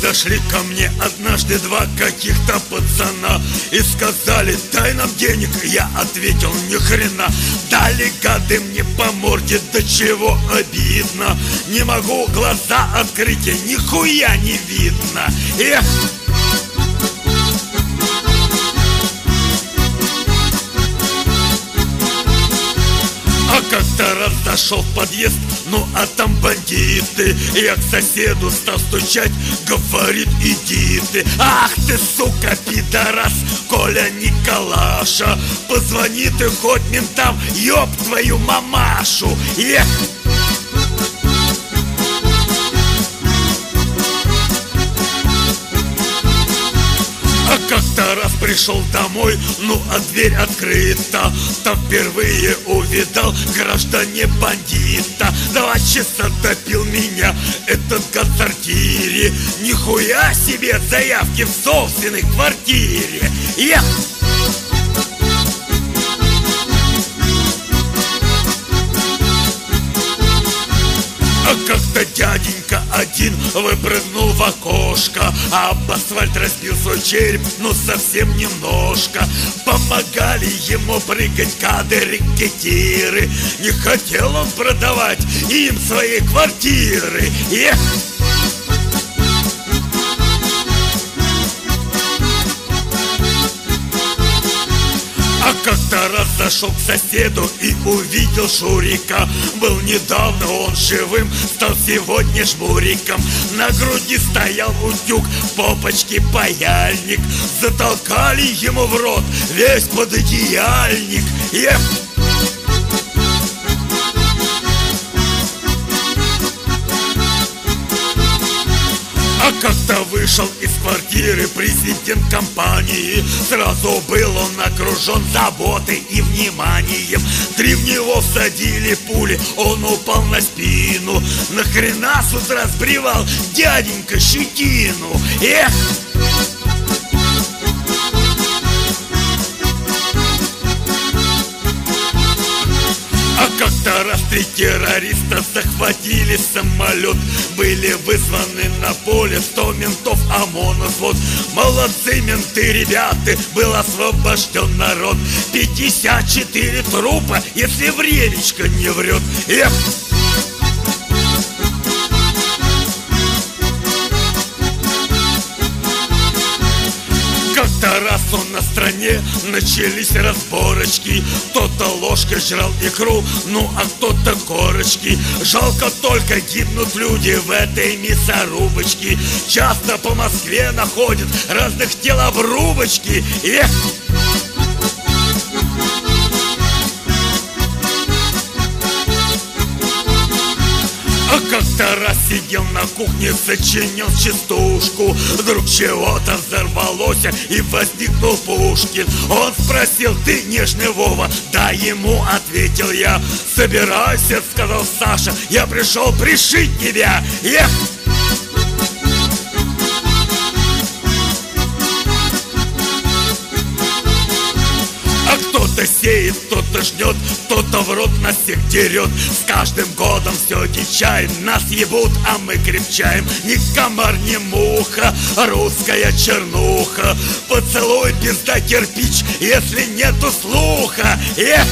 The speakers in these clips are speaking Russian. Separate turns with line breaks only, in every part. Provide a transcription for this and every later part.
Подошли ко мне однажды два каких-то пацана и сказали: дай нам денег. Я ответил: ни хрена. Дали гады мне по морде, до чего обидно. Не могу глаза открыть, и нихуя не видно. Эх! А как-то раз зашел в подъезд, ну а там бандиты. Я к соседу стал стучать, говорит: иди ты. Ах ты, сука, пидорас, Коля Николаша, позвони ты хоть ментам, ёб твою мамашу. Эх! А как-то раз пришел домой, ну а дверь открыта. Там впервые увидал граждане бандита. 2 часа допил меня этот гад в сортире. Нихуя себе заявки в собственной квартире. Эх! А как-то дяденька один выпрыгнул в окошко, а об асфальт разбил свой череп, ну совсем немножко. Помогали ему прыгать кадры-рекетиры. Не хотел он продавать им свои квартиры. Эх! А как-то раз зашел к соседу и увидел Шурика. Был недавно он живым, стал сегодня жмуриком. На груди стоял утюг, в попочке паяльник. Затолкали ему в рот весь пододеяльник. Эх! А как-то вышел из квартиры президент компании. Сразу был он окружен заботой и вниманием. 3 в него всадили пули, он упал на спину. Нахрена с утра сбривал дяденька щетину? Эх! А как-то раз 3 террориста захватили самолет. Были вызваны на поле 100 ментов, ОМОН взвод. Молодцы менты, ребята, был освобожден народ. 54 трупа, если времечко не врет. Эх! Как-то раз он на стране начались разборочки. Кто-то ложкой жрал икру, ну а кто-то корочки. Жалко только гибнут люди в этой мясорубочке. Часто по Москве находят разных телобрубочки. Эх! А как-то раз сидел на кухне, сочинил частушку. Вдруг чего-то взорвалось, и возникнул Пушкин. Он спросил: ты нежный Вова? Да, ему ответил я. Собирайся, сказал Саша, я пришел пришить тебя. Эх! Кто-то сеет, кто-то жнет, кто-то в рот нас всех дерет. С каждым годом все дичаем, нас ебут, а мы крепчаем. Ни комар, ни муха, русская чернуха. Поцелуй, пизда, кирпич, если нету слуха. Эх!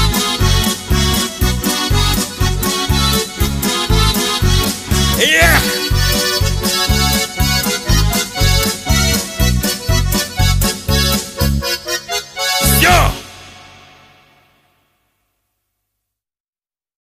Эх!